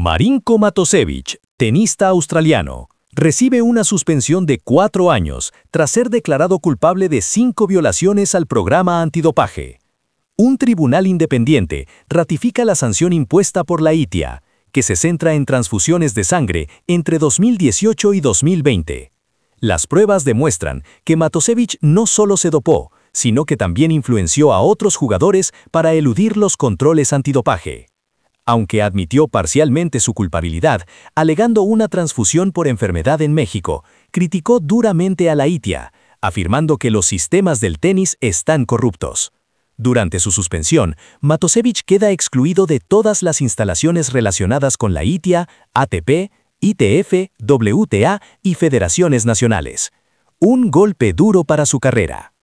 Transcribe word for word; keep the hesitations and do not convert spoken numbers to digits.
Marinko Matosevic, tenista australiano, recibe una suspensión de cuatro años tras ser declarado culpable de cinco violaciones al programa antidopaje. Un tribunal independiente ratifica la sanción impuesta por la I T I A, que se centra en transfusiones de sangre entre dos mil dieciocho y dos mil veinte. Las pruebas demuestran que Matosevic no solo se dopó, sino que también influenció a otros jugadores para eludir los controles antidopaje. Aunque admitió parcialmente su culpabilidad, alegando una transfusión por enfermedad en México, criticó duramente a la I T I A, afirmando que los sistemas del tenis están corruptos. Durante su suspensión, Matosevic queda excluido de todas las instalaciones relacionadas con la I T I A, A T P, I T F, W T A y federaciones nacionales. Un golpe duro para su carrera.